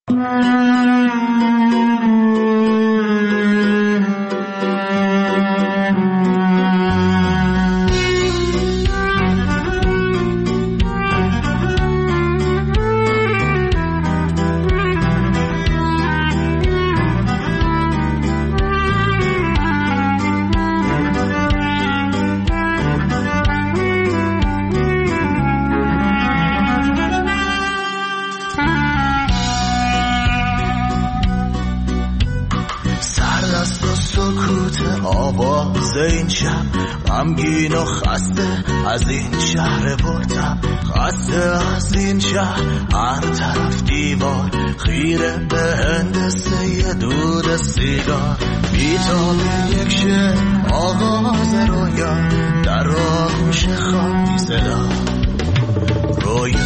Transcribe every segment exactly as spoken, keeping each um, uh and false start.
این شب غمگین و خسته از این شهر پرتم، خسته از این شهر، هر طرف دیوار خیره به هندسه دود سیگار، بیتاب یک شعر آغاز رویا در آغوش خواهی صدا، رویا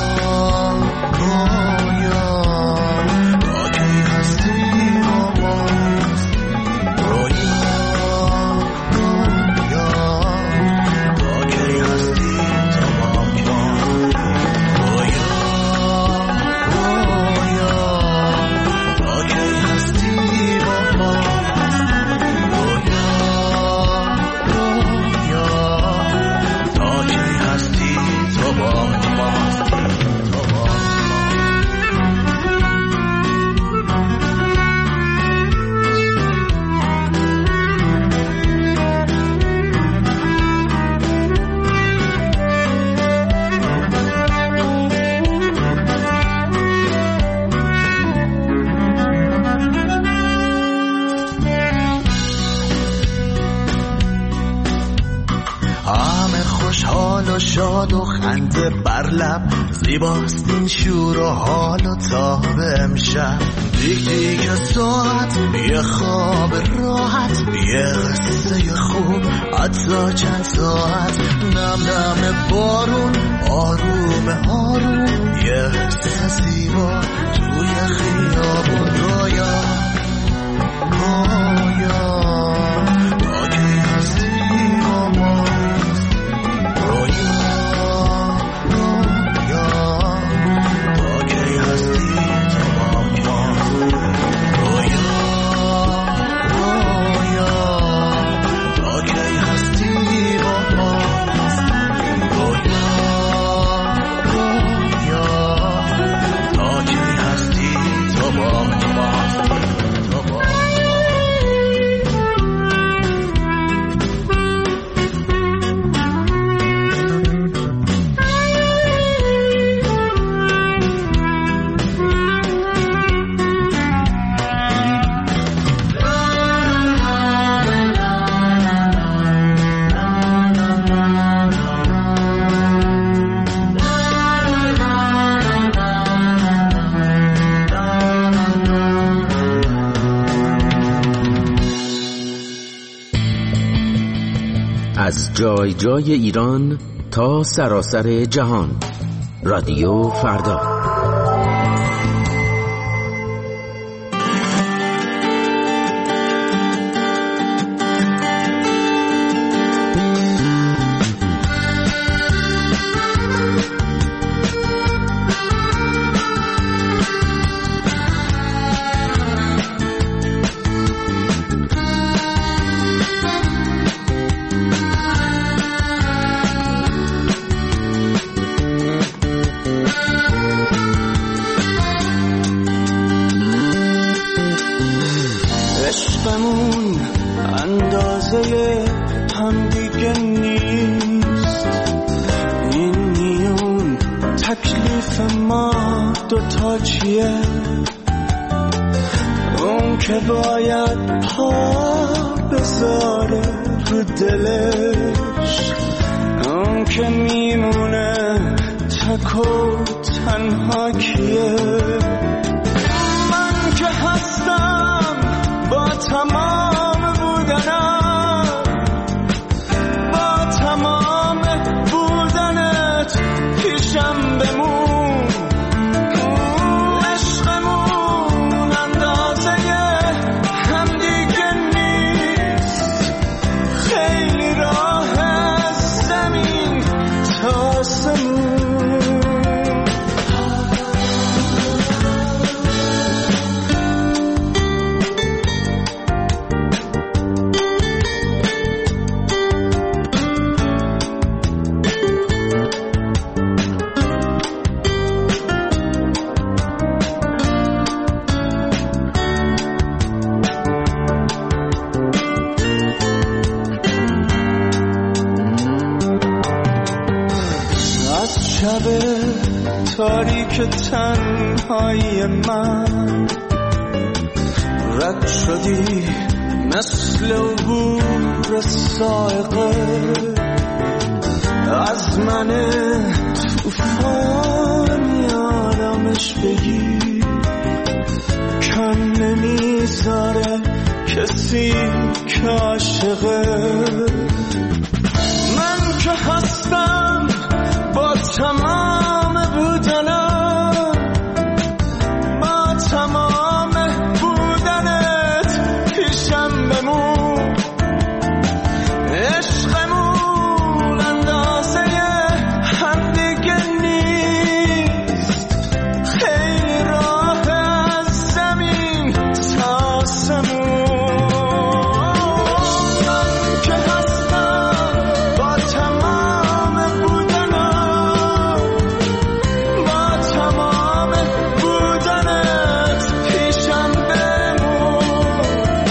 رویا با کی هستی و ما رویا شاد و خنده بر لب، زیباست این شور و حال و تاب امشب، دیگ دیگ ساعت یه خواب راحت، یه قصه خوب حتی چند ساعت، نم نم بارون آروم آروم، یه حس زیبا توی خیابون، رویا رویا با کی هستی و ما از جای جای ایران تا سراسر جهان، رادیو فردا. عشقمون اندازه هم دیگه نیست، این میون تکلیف ما دوتا چیه؟ اون که باید پا بذاره رو دلش، اون که میمونه تک و تنها کیه؟ من که هستم با تمام بودنم، با تمام بودنت پیشم بمون، عشقمون اندازه هم دیگه نیست، خیلی راه از زمین تا آسمون. شب تاریک تنهایی من رد شدی مثل عبور سائقه از من توفان آرامش بگیر کم نمیذاره کسی که عاشقه من که هستم با تمام بودنم با تمام بودنت پیشم بمون عشقمون اندازه هم دیگه نیست خیلی راه از زمین تا آسمون من که هستم با تمام بودنم با تمام بودنت پیشم بمون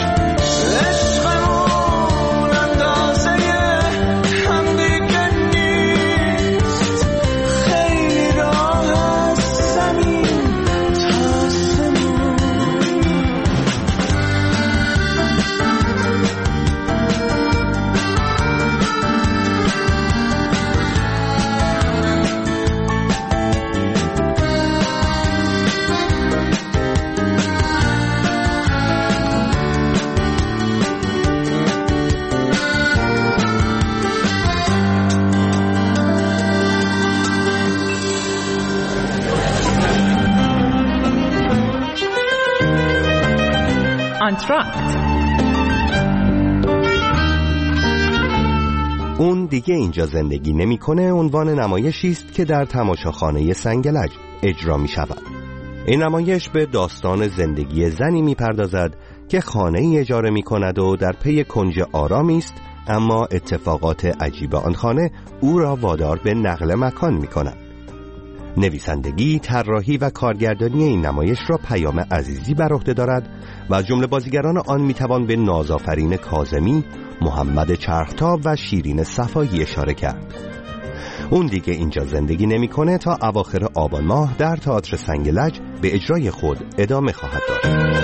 عشقمون اندازه هم دیگه نیست خیلی راه از زمین تا آسمون آنتراکت. اون دیگه اینجا زندگی نمیکنه عنوان نمایشی است که در تماشاخانه سنگلج اجرا می شود. این نمایش به داستان زندگی زنی می پردازد که خانه ای اجاره می کند و در پی کنج آرامی است، اما اتفاقات عجیب آن خانه او را وادار به نقل مکان می کند. نویسندگی، طراحی و کارگردانی این نمایش را پیام عزیزی بر عهده دارد و از جمله بازیگران آن میتوان به نازآفرین کاظمی، محمد چرختاب و شیرین صفایی اشاره کرد. اون دیگه اینجا زندگی نمیکنه تا اواخر آبان ماه در تئاتر سنگلج به اجرای خود ادامه خواهد داشت.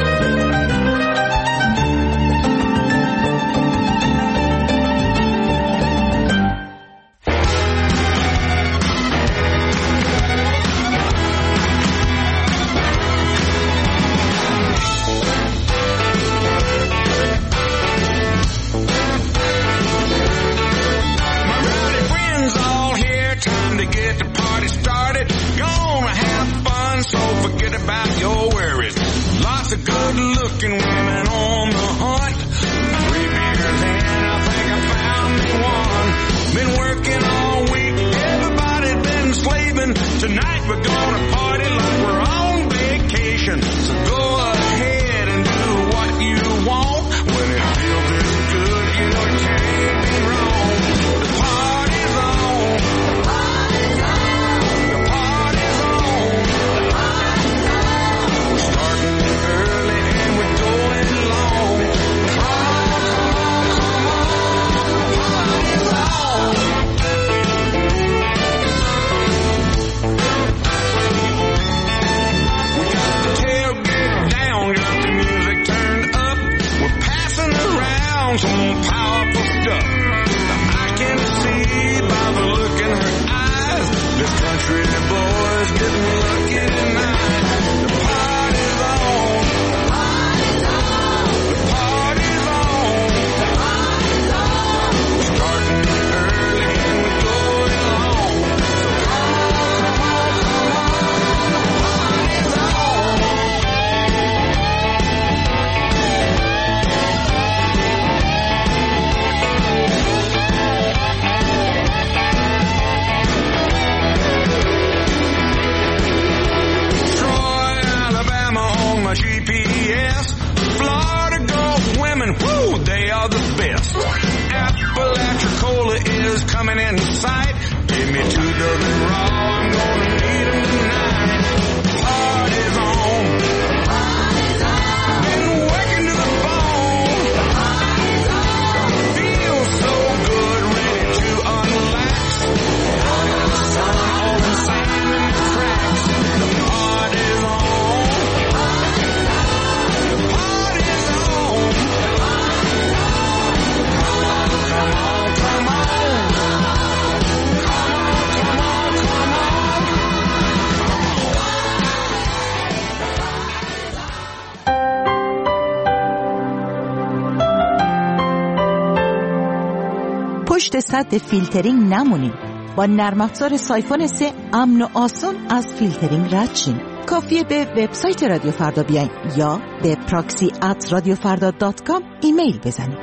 پشت سد فیلترینگ نمونین. با نرم افزار سایفون سه امن و آسون از فیلترینگ رد شین. کافیه به وبسایت رادیو فردا بیاین یا به پراکسی ات رادیو فردا دات کام ایمیل بزنید.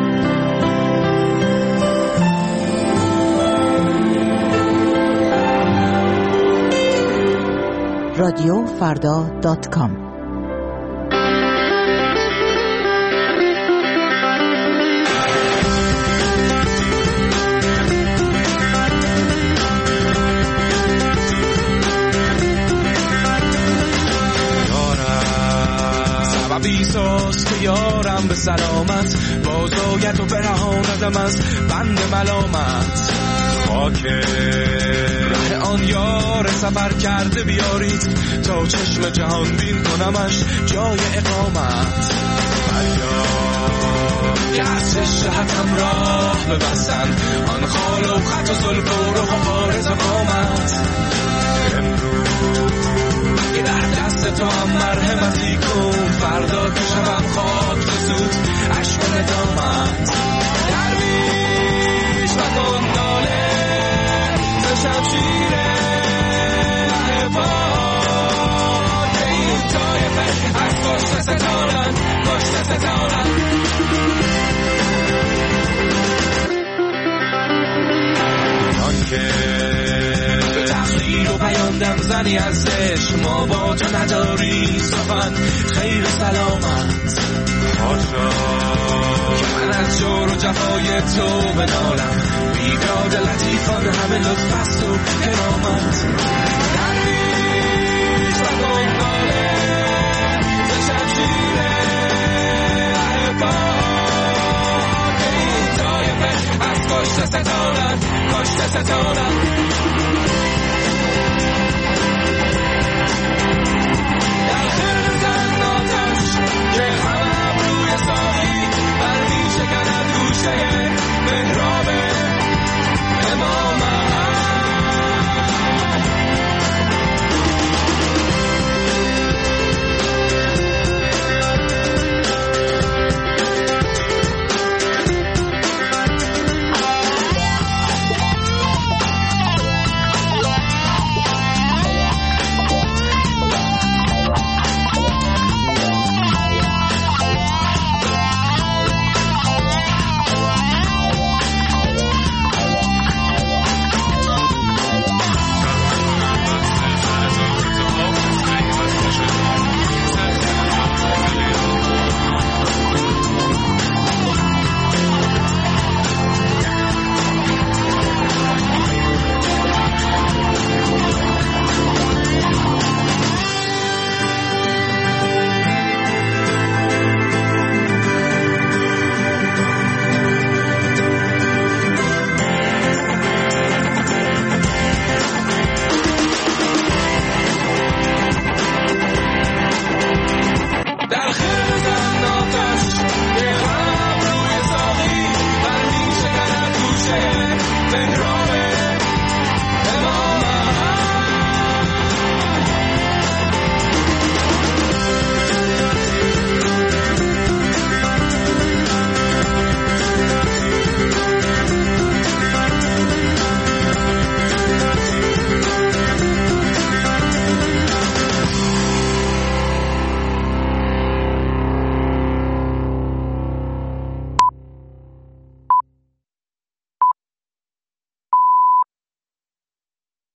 رادیو فردا دات کام. بیساز که یارم به سلامت بازاید و برهاندم از بند ملامت. خاک ره آن یار سفر کرده بیارید تا چشم جهان بین کنمش جای اقامت. فریاد که از شهتم راه ببستن آن خال و خط و زلف و رخ و عارض قامت. امروز که در دست تو هم مرحمتی کن، فردا که شبم خاک بسود عشق و ندامت. درویش و کن ناله ز شمشیر عفان که این طایفه از کشته ستانند کشته ستانند. آن که به تخلیل و بیاندم زنی ازش ما با تو نداری سخن خیر سلامت. حاشا که من از جور و جفای تو بنالم، بیداد لطیفان همه لطف است و